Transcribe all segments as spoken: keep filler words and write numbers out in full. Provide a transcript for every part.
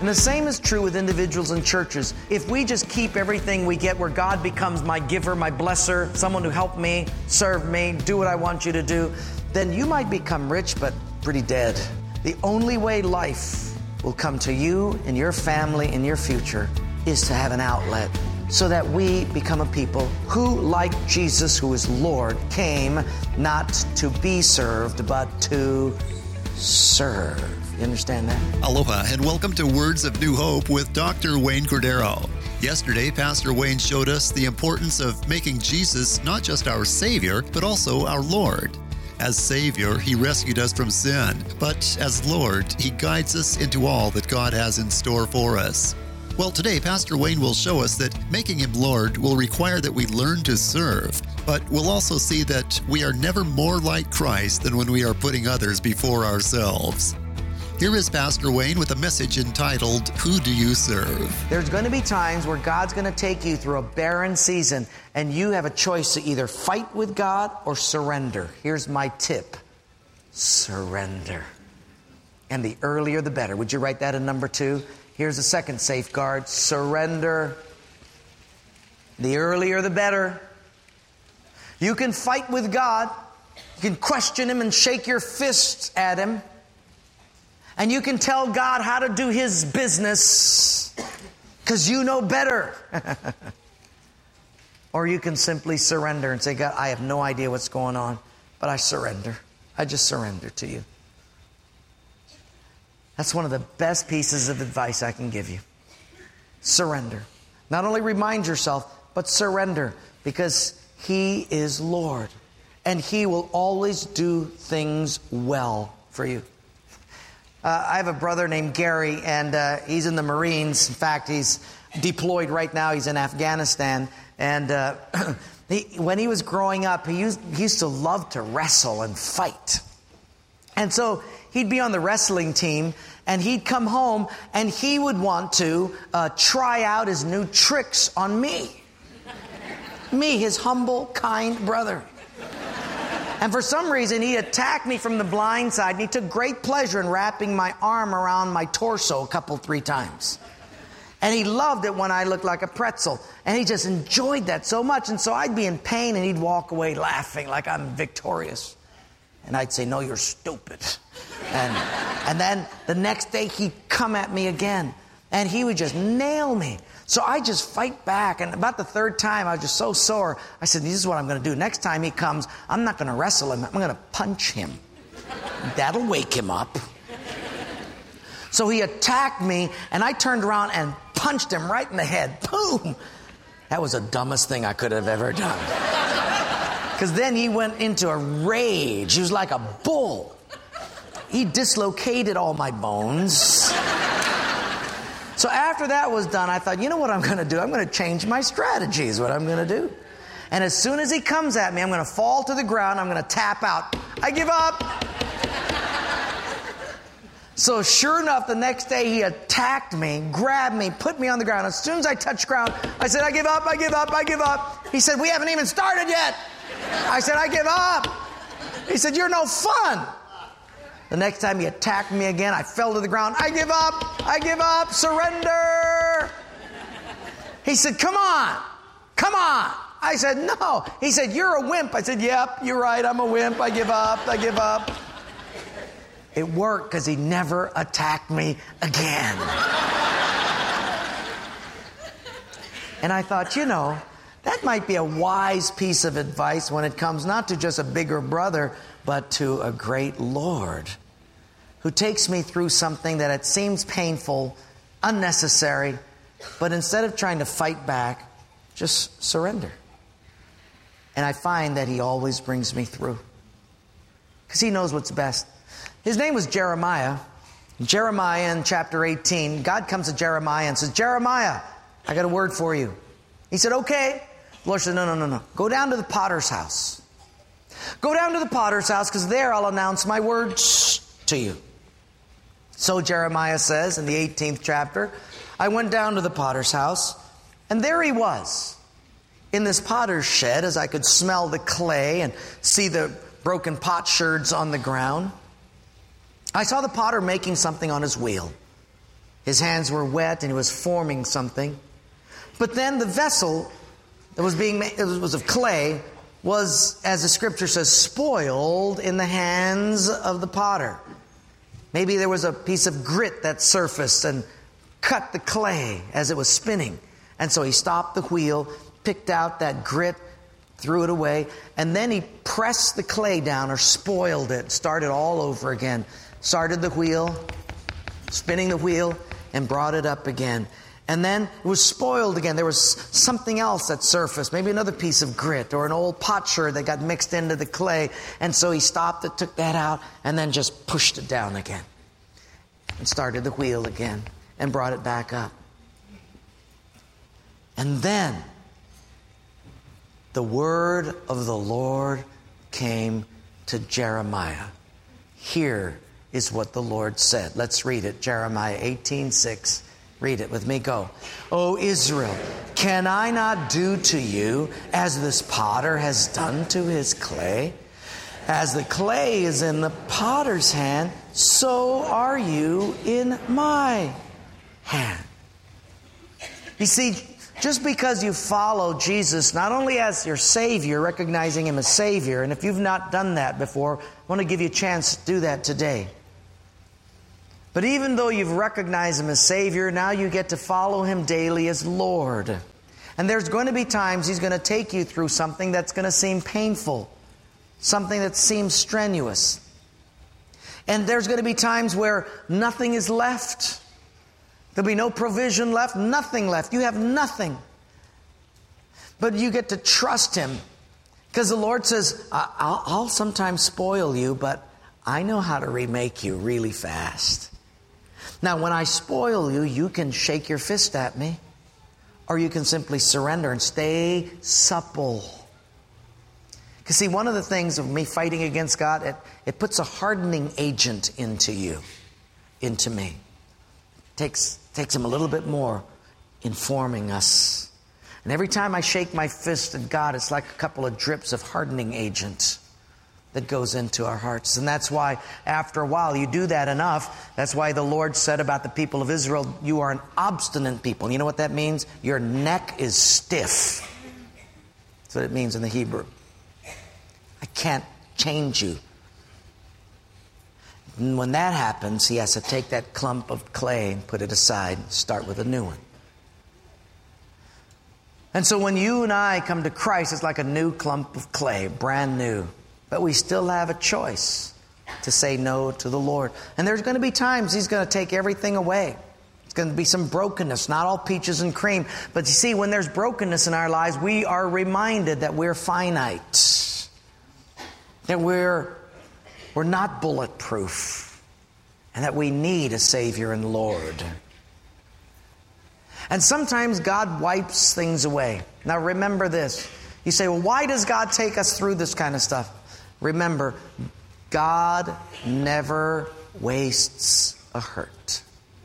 And the same is true with individuals and churches. If we just keep everything we get where God becomes my giver, my blesser, someone who helped me, serve me, do what I want you to do, then you might become rich but pretty dead. The only way life will come to you and your family and your future is to have an outlet so that we become a people who, like Jesus, who is Lord, came not to be served but to serve. You understand that? Aloha and welcome to Words of New Hope with Doctor Wayne Cordero. Yesterday, Pastor Wayne showed us the importance of making Jesus not just our Savior, but also our Lord. As Savior, He rescued us from sin, but as Lord, He guides us into all that God has in store for us. Well, today, Pastor Wayne will show us that making Him Lord will require that we learn to serve, but we'll also see that we are never more like Christ than when we are putting others before ourselves. Here is Pastor Wayne with a message entitled, Who Do You Serve? There's going to be times where God's going to take you through a barren season, and you have a choice to either fight with God or surrender. Here's my tip. Surrender. And the earlier the better. Would you write that in number two? Here's the second safeguard. Surrender. The earlier the better. You can fight with God. You can question Him and shake your fists at Him. And you can tell God how to do His business because you know better. Or you can simply surrender and say, God, I have no idea what's going on, but I surrender. I just surrender to you. That's one of the best pieces of advice I can give you. Surrender. Not only remind yourself, but surrender, because He is Lord. And He will always do things well for you. Uh, I have a brother named Gary, and uh, he's in the Marines. In fact, he's deployed right now. He's in Afghanistan. And uh, he, when he was growing up, he used, he used to love to wrestle and fight. And so he'd be on the wrestling team, and he'd come home, and he would want to uh, try out his new tricks on me. Me, his humble, kind brother. And for some reason, he attacked me from the blind side, and he took great pleasure in wrapping my arm around my torso a couple, three times. And he loved it when I looked like a pretzel. And he just enjoyed that so much. And so I'd be in pain, and he'd walk away laughing like I'm victorious. And I'd say, no, you're stupid. And, and then the next day, he'd come at me again, and he would just nail me. So I just fight back, and about the third time, I was just so sore. I said, this is what I'm going to do. Next time he comes, I'm not going to wrestle him. I'm going to punch him. That'll wake him up. So he attacked me, and I turned around and punched him right in the head. Boom! That was the dumbest thing I could have ever done. Because then he went into a rage. He was like a bull. He dislocated all my bones. So after that was done, I thought, you know what I'm going to do? I'm going to change my strategy is what I'm going to do. And as soon as he comes at me, I'm going to fall to the ground. I'm going to tap out. I give up. So sure enough, the next day he attacked me, grabbed me, put me on the ground. As soon as I touched ground, I said, I give up, I give up, I give up. He said, we haven't even started yet. I said, I give up. He said, you're no fun. The next time he attacked me again, I fell to the ground. I give up. I give up. Surrender. He said, come on. Come on. I said, no. He said, you're a wimp. I said, yep, you're right. I'm a wimp. I give up. I give up. It worked because he never attacked me again. And I thought, you know, that might be a wise piece of advice when it comes not to just a bigger brother, but to a great Lord who takes me through something that it seems painful, unnecessary, but instead of trying to fight back, just surrender. And I find that He always brings me through because He knows what's best. His name was Jeremiah. Jeremiah in chapter eighteen, God comes to Jeremiah and says, Jeremiah, I got a word for you. He said, okay. The Lord said, no, no, no, no. Go down to the potter's house. Go down to the potter's house, because there I'll announce my words to you. So Jeremiah says in the eighteenth chapter, I went down to the potter's house, and there he was, in this potter's shed, as I could smell the clay and see the broken potsherds on the ground. I saw the potter making something on his wheel. His hands were wet and he was forming something. But then the vessel that was being made, it was of clay, was, as the scripture says, spoiled in the hands of the potter. Maybe there was a piece of grit that surfaced and cut the clay as it was spinning. And so he stopped the wheel, picked out that grit, threw it away, and then he pressed the clay down or spoiled it, started all over again. Started the wheel, spinning the wheel, and brought it up again. And then it was spoiled again. There was something else that surfaced, maybe another piece of grit or an old potsherd that got mixed into the clay. And so he stopped it, took that out, and then just pushed it down again. And started the wheel again and brought it back up. And then the word of the Lord came to Jeremiah. Here is what the Lord said. Let's read it. Jeremiah eighteen six. Read it with me. Go. O Israel, can I not do to you as this potter has done to his clay? As the clay is in the potter's hand, so are you in my hand. You see, just because you follow Jesus, not only as your Savior, recognizing Him as Savior, and if you've not done that before, I want to give you a chance to do that today. But even though you've recognized Him as Savior, now you get to follow Him daily as Lord. And there's going to be times He's going to take you through something that's going to seem painful, something that seems strenuous. And there's going to be times where nothing is left. There'll be no provision left, nothing left. You have nothing. But you get to trust Him. Because the Lord says, I'll, I'll sometimes spoil you, but I know how to remake you really fast. Now, when I spoil you, you can shake your fist at me, or you can simply surrender and stay supple. Because see, one of the things of me fighting against God, it, it puts a hardening agent into you, into me. It takes, takes Him a little bit more in forming us. And every time I shake my fist at God, it's like a couple of drips of hardening agent that goes into our hearts. And that's why after a while you do that enough. That's why the Lord said about the people of Israel, you are an obstinate people. You know what that means? Your neck is stiff. That's what it means in the Hebrew. I can't change you. And when that happens, He has to take that clump of clay and put it aside and start with a new one. And so when you and I come to Christ, it's like a new clump of clay, brand new. But we still have a choice to say no to the Lord. And there's going to be times He's going to take everything away. It's going to be some brokenness, not all peaches and cream. But you see, when there's brokenness in our lives, we are reminded that we're finite. That we're, we're not bulletproof. And that we need a Savior and Lord. And sometimes God wipes things away. Now remember this. You say, well, why does God take us through this kind of stuff? Remember, God never wastes a hurt.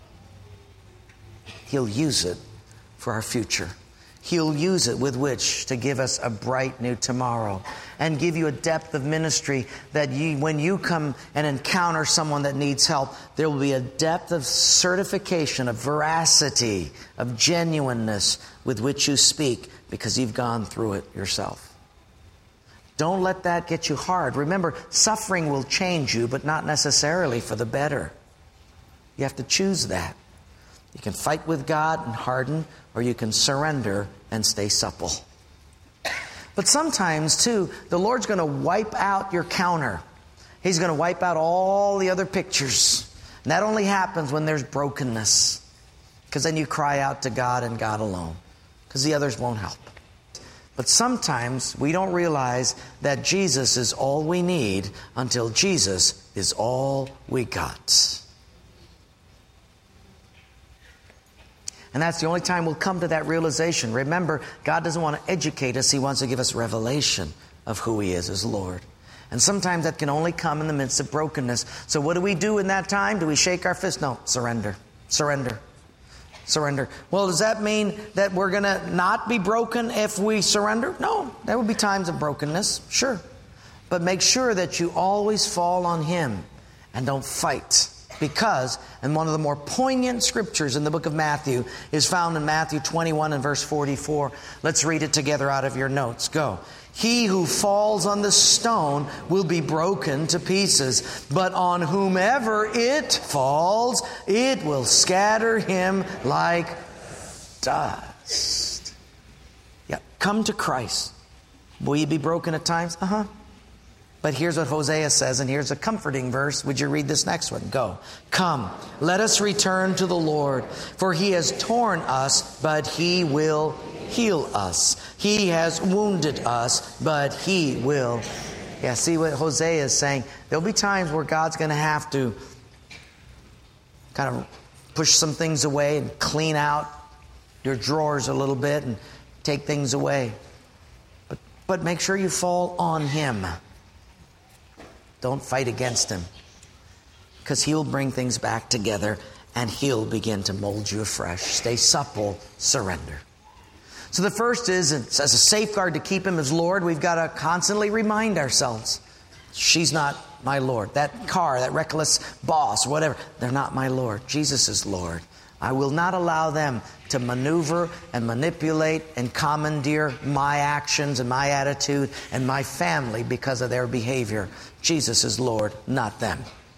He'll use it for our future. He'll use it with which to give us a bright new tomorrow and give you a depth of ministry that you, when you come and encounter someone that needs help, there will be a depth of certification, of veracity, of genuineness with which you speak because you've gone through it yourself. Don't let that get you hard. Remember, suffering will change you, but not necessarily for the better. You have to choose that. You can fight with God and harden, or you can surrender and stay supple. But sometimes, too, the Lord's going to wipe out your counter. He's going to wipe out all the other pictures. And that only happens when there's brokenness. Because then you cry out to God and God alone. Because the others won't help. But sometimes we don't realize that Jesus is all we need until Jesus is all we got. And that's the only time we'll come to that realization. Remember, God doesn't want to educate us. He wants to give us revelation of who He is as Lord. And sometimes that can only come in the midst of brokenness. So what do we do in that time? Do we shake our fist? No, surrender. Surrender. Surrender. Well, does that mean that we're going to not be broken if we surrender? No, there will be times of brokenness, sure. But make sure that you always fall on Him and don't fight. Because, and one of the more poignant scriptures in the book of Matthew is found in Matthew twenty-one and verse forty-four. Let's read it together out of your notes. Go. He who falls on the stone will be broken to pieces, but on whomever it falls, it will scatter him like dust. Yeah, come to Christ. Will you be broken at times? Uh-huh. But here's what Hosea says, and here's a comforting verse. Would you read this next one? Go. Come, let us return to the Lord, for He has torn us, but He will heal us. He has wounded us, but He will. Yeah, see what Hosea is saying? There'll be times where God's going to have to kind of push some things away and clean out your drawers a little bit and take things away. But, but make sure you fall on Him. Don't fight against Him, because He'll bring things back together and He'll begin to mold you afresh. Stay supple, surrender. So the first is, as a safeguard to keep Him as Lord, we've got to constantly remind ourselves, she's not my Lord. That car, that reckless boss, whatever, they're not my Lord. Jesus is Lord. I will not allow them to maneuver and manipulate and commandeer my actions and my attitude and my family because of their behavior. Jesus is Lord, not them.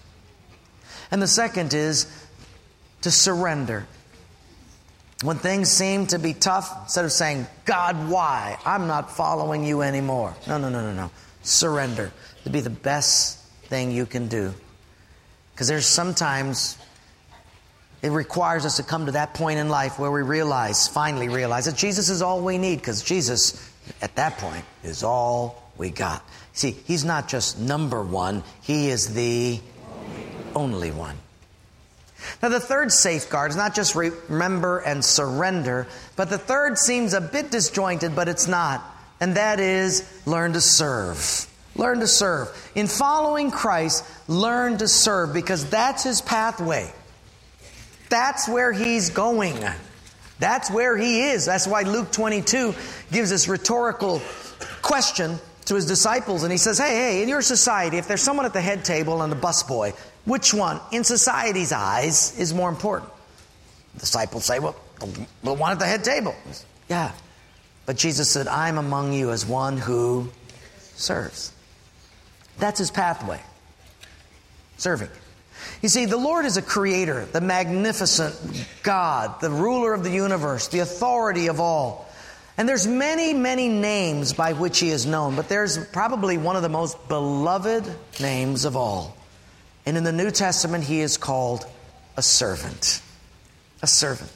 And the second is to surrender. When things seem to be tough, instead of saying, God, why? I'm not following you anymore. No, no, no, no, no. Surrender. It'd be the best thing you can do. Because there's sometimes it requires us to come to that point in life where we realize, finally realize, that Jesus is all we need. Because Jesus, at that point, is all we got. See, He's not just number one. He is the only one. Now, the third safeguard is not just remember and surrender, but the third seems a bit disjointed, but it's not. And that is learn to serve. Learn to serve. In following Christ, learn to serve, because that's His pathway. That's where He's going. That's where He is. That's why Luke twenty-two gives this rhetorical question to His disciples. And He says, hey, hey, in your society, if there's someone at the head table and a busboy, which one, in society's eyes, is more important? The disciples say, well, the one at the head table. Yeah. But Jesus said, I'm among you as one who serves. That's His pathway. Serving. You see, the Lord is a creator, the magnificent God, the ruler of the universe, the authority of all. And there's many, many names by which He is known, but there's probably one of the most beloved names of all. And in the New Testament, He is called a servant. A servant.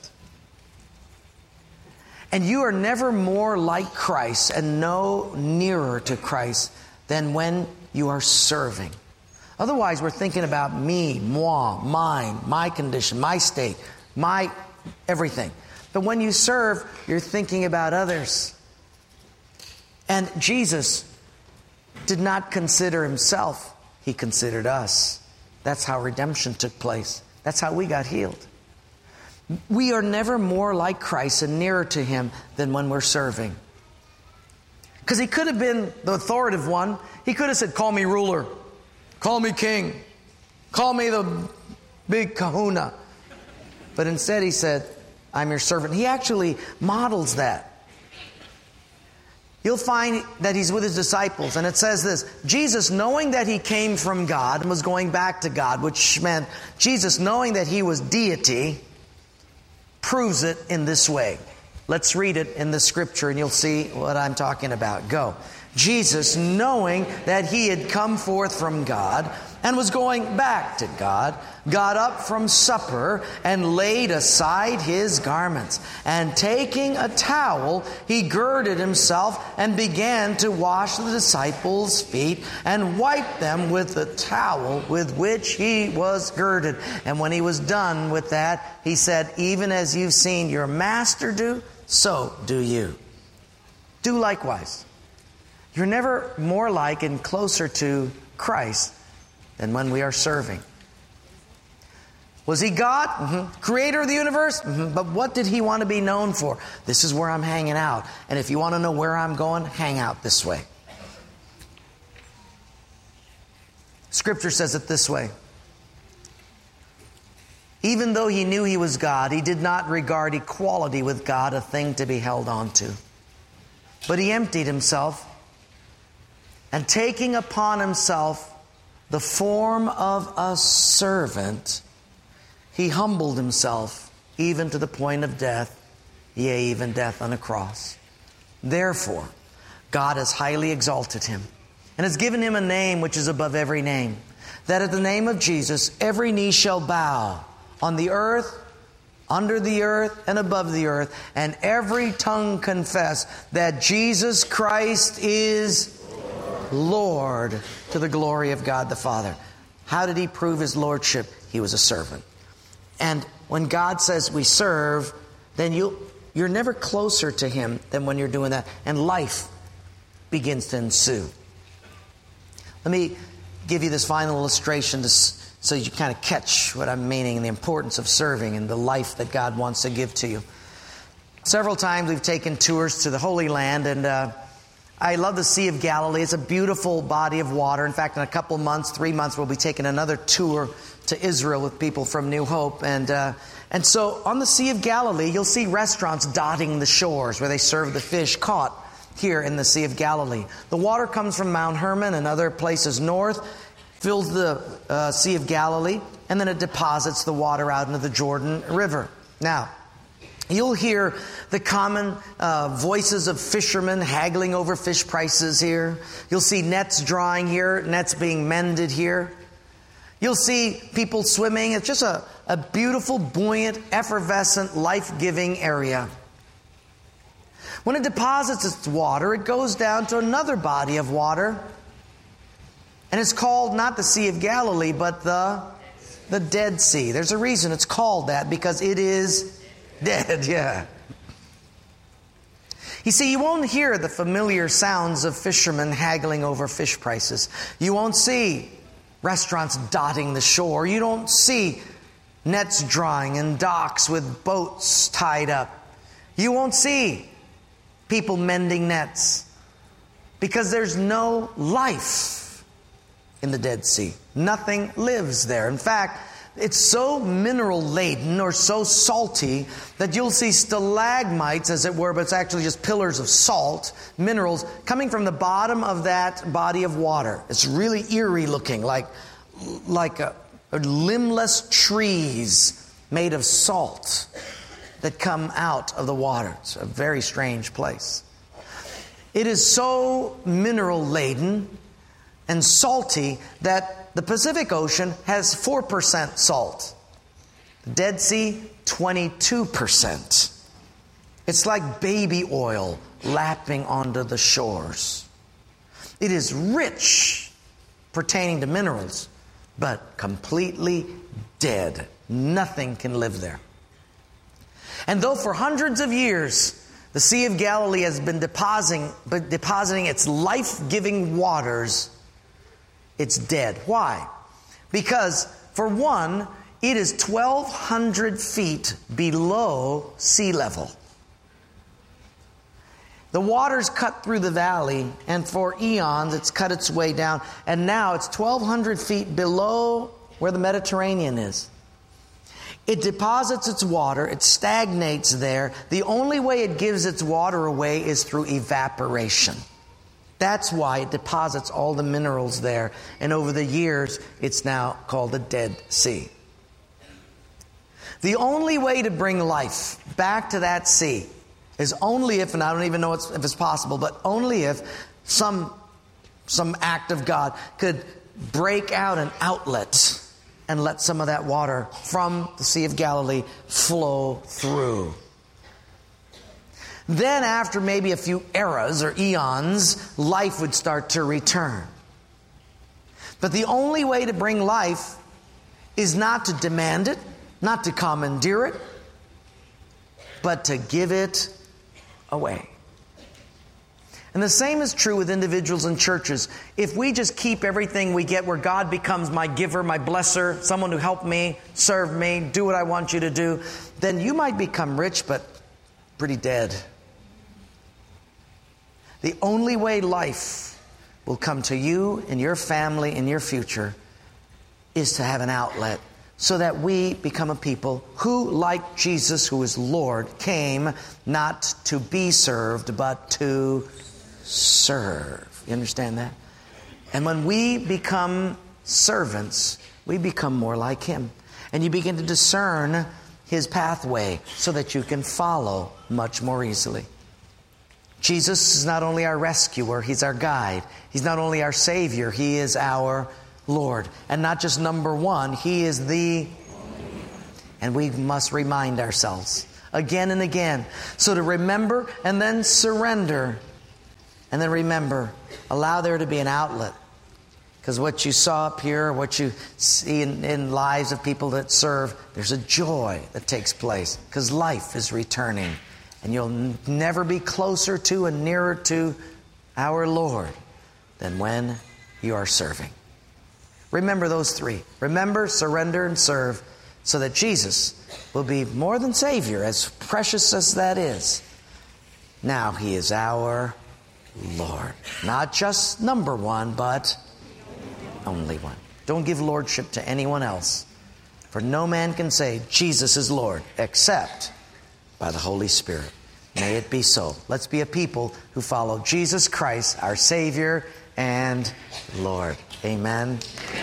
And you are never more like Christ and no nearer to Christ than when you are serving. Otherwise, we're thinking about me, moi, mine, my condition, my state, my everything. But when you serve, you're thinking about others. And Jesus did not consider Himself. He considered us. That's how redemption took place. That's how we got healed. We are never more like Christ and nearer to Him than when we're serving. Because He could have been the authoritative one. He could have said, call me ruler. Call me king. Call me the big kahuna. But instead He said, I'm your servant. He actually models that. You'll find that He's with His disciples. And it says this, Jesus, knowing that He came from God and was going back to God, which meant Jesus, knowing that He was deity, proves it in this way. Let's read it in the scripture and you'll see what I'm talking about. Go. Jesus, knowing that He had come forth from God and was going back to God, got up from supper and laid aside His garments. And taking a towel, He girded Himself and began to wash the disciples' feet and wipe them with the towel with which He was girded. And when He was done with that, He said, even as you've seen your Master do, so do you. Do likewise. You're never more like and closer to Christ than when we are serving. Was He God? Mm-hmm. Creator of the universe? Mm-hmm. But what did He want to be known for? This is where I'm hanging out. And if you want to know where I'm going, hang out this way. Scripture says it this way. Even though he knew he was God, he did not regard equality with God a thing to be held on to. But he emptied himself, and taking upon himself the form of a servant, he humbled himself even to the point of death, yea, even death on a cross. Therefore, God has highly exalted him and has given him a name which is above every name, that at the name of Jesus every knee shall bow, on the earth, under the earth, and above the earth, and every tongue confess that Jesus Christ is Lord, to the glory of God the Father. How did he prove his lordship? He was a servant. And when God says we serve, then you, you're never closer to him than when you're doing that. And life begins to ensue. Let me give you this final illustration to so you kind of catch what I'm meaning and the importance of serving and the life that God wants to give to you. Several times we've taken tours to the Holy Land, and uh, I love the Sea of Galilee. It's a beautiful body of water. In fact, in a couple months, three months, we'll be taking another tour to Israel with people from New Hope. And uh, and so on the Sea of Galilee, you'll see restaurants dotting the shores where they serve the fish caught here in the Sea of Galilee. The water comes from Mount Hermon and other places north, fills the uh, Sea of Galilee, and then it deposits the water out into the Jordan River. Now, you'll hear the common uh, voices of fishermen haggling over fish prices here. You'll see nets drying here, nets being mended here. You'll see people swimming. It's just a, a beautiful, buoyant, effervescent, life-giving area. When it deposits its water, it goes down to another body of water. And it's called not the Sea of Galilee, but the, the Dead Sea. There's a reason it's called that, because it is dead, yeah. You see, you won't hear the familiar sounds of fishermen haggling over fish prices. You won't see restaurants dotting the shore. You don't see nets drying and docks with boats tied up. You won't see people mending nets, because there's no life in the Dead Sea. Nothing lives there. In fact, it's so mineral laden or so salty that you'll see stalagmites, as it were, but it's actually just pillars of salt, minerals, coming from the bottom of that body of water. It's really eerie looking, like, like a, a limbless trees made of salt that come out of the water. It's a very strange place. It is so mineral laden and salty that the Pacific Ocean has four percent salt. The Dead Sea, twenty-two percent. It's like baby oil lapping onto the shores. It is rich pertaining to minerals, but completely dead. Nothing can live there. And though for hundreds of years the Sea of Galilee has been depositing, but depositing its life-giving waters, it's dead. Why? Because, for one, it is twelve hundred feet below sea level. The water's cut through the valley, and for eons it's cut its way down, and now it's twelve hundred feet below where the Mediterranean is. It deposits its water, it stagnates there. The only way it gives its water away is through evaporation. That's why it deposits all the minerals there. And over the years, it's now called the Dead Sea. The only way to bring life back to that sea is only if, and I don't even know if it's possible, but only if some, some act of God could break out an outlet and let some of that water from the Sea of Galilee flow through. Then after maybe a few eras or eons, life would start to return. But the only way to bring life is not to demand it, not to commandeer it, but to give it away. And the same is true with individuals and churches. If we just keep everything we get, where God becomes my giver, my blesser, someone who helped me, serve me, do what I want you to do, then you might become rich, but pretty dead. The only way life will come to you and your family and your future is to have an outlet so that we become a people who, like Jesus, who is Lord, came not to be served, but to serve. You understand that? And when we become servants, we become more like Him. And you begin to discern His pathway so that you can follow much more easily. Jesus is not only our rescuer, He's our guide. He's not only our Savior, He is our Lord. And not just number one, He is the... And we must remind ourselves again and again. So to remember and then surrender. And then remember, allow there to be an outlet. Because what you saw up here, what you see in, in lives of people that serve, there's a joy that takes place. Because life is returning. And you'll n- never be closer to and nearer to our Lord than when you are serving. Remember those three. Remember, surrender, and serve, so that Jesus will be more than Savior, as precious as that is. Now He is our Lord. Not just number one, but only one. Don't give lordship to anyone else. For no man can say, Jesus is Lord, except by the Holy Spirit. May it be so. Let's be a people who follow Jesus Christ, our Savior and Lord. Amen.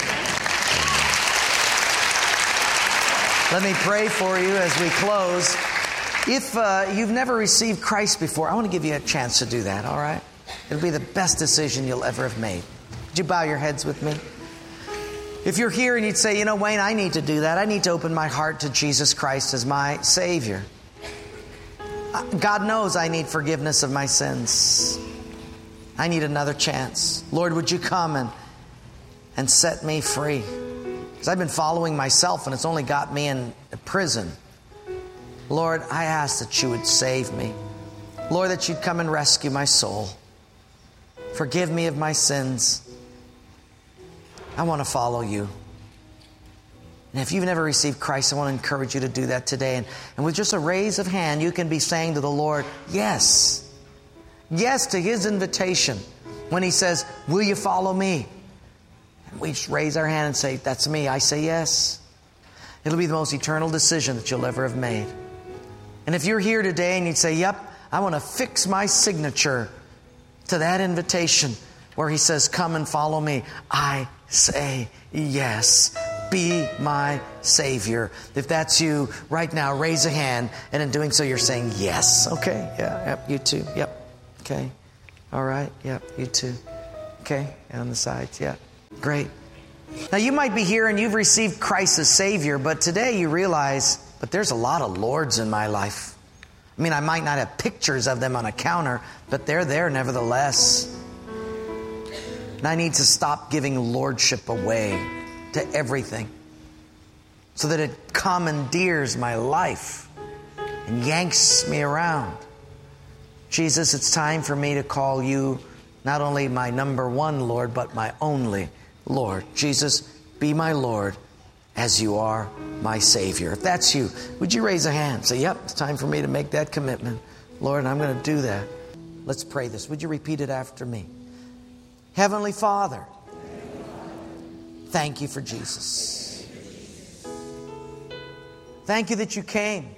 Let me pray for you as we close. If uh, you've never received Christ before, I want to give you a chance to do that, all right? It'll be the best decision you'll ever have made. Would you bow your heads with me? If you're here and you'd say, you know, Wayne, I need to do that. I need to open my heart to Jesus Christ as my Savior. God knows I need forgiveness of my sins. I need another chance. Lord, would you come and, and set me free? Because I've been following myself and it's only got me in prison. Lord, I ask that you would save me. Lord, that you'd come and rescue my soul. Forgive me of my sins. I want to follow you. And if you've never received Christ, I want to encourage you to do that today. And, and with just a raise of hand, you can be saying to the Lord, yes. Yes to His invitation. When He says, will you follow me? And we just raise our hand and say, that's me. I say yes. It'll be the most eternal decision that you'll ever have made. And if you're here today and you'd say, yep, I want to fix my signature to that invitation where He says, come and follow me. I say yes. Be my Savior. If that's you right now, raise a hand. And in doing so, you're saying yes. Okay. Yeah. Yep. You too. Yep. Okay. All right. Yep. You too. Okay. And on the sides. Yeah. Great. Now you might be here and you've received Christ as Savior, but today you realize, but there's a lot of Lords in my life. I mean, I might not have pictures of them on a counter, but they're there nevertheless. And I need to stop giving lordship away to everything so that it commandeers my life and yanks me around. Jesus, it's time for me to call you not only my number one Lord, but my only Lord. Jesus, be my Lord as you are my Savior. If that's you, would you raise a hand? Say, yep, it's time for me to make that commitment. Lord, I'm going to do that. Let's pray this. Would you repeat it after me? Heavenly Father, thank you for Jesus. Thank you that you came.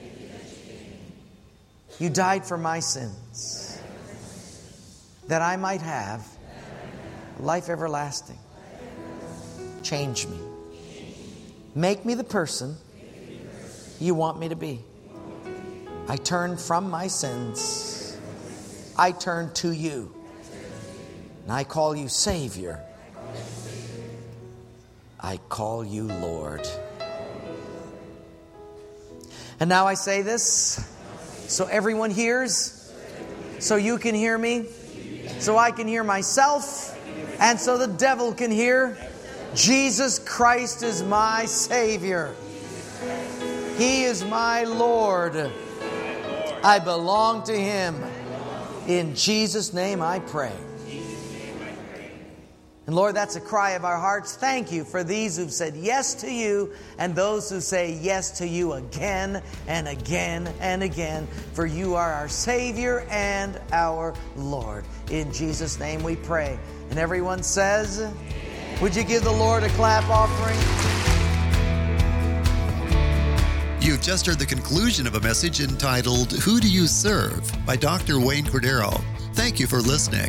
You died for my sins, that I might have life everlasting. Change me. Make me the person you want me to be. I turn from my sins. I turn to you. And I call you Savior. I call you Lord. And now I say this so everyone hears, so you can hear me, so I can hear myself, and so the devil can hear. Jesus Christ is my Savior. He is my Lord. I belong to Him. In Jesus' name I pray. And Lord, that's a cry of our hearts. Thank you for these who've said yes to you and those who say yes to you again and again and again. For you are our Savior and our Lord. In Jesus' name we pray. And everyone says, would you give the Lord a clap offering? just heard the conclusion of a message entitled, Who Do You Serve? By Doctor Wayne Cordero. Thank you for listening.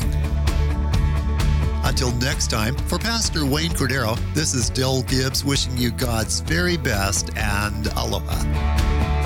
Until next time, for Pastor Wayne Cordero, this is Del Gibbs wishing you God's very best and aloha.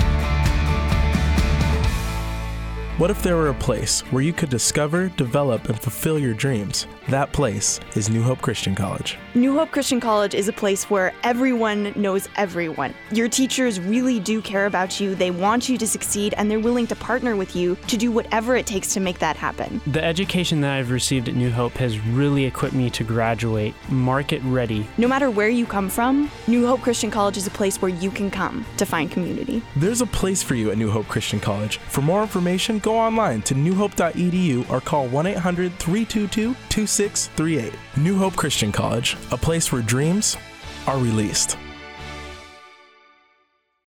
What if there were a place where you could discover, develop, and fulfill your dreams? That place is New Hope Christian College. New Hope Christian College is a place where everyone knows everyone. Your teachers really do care about you, they want you to succeed, and they're willing to partner with you to do whatever it takes to make that happen. The education that I've received at New Hope has really equipped me to graduate market ready. No matter where you come from, New Hope Christian College is a place where you can come to find community. There's a place for you at New Hope Christian College. For more information, go online to new hope dot e d u or call one eight hundred, three two two, two six three eight. New Hope Christian College, a place where dreams are released.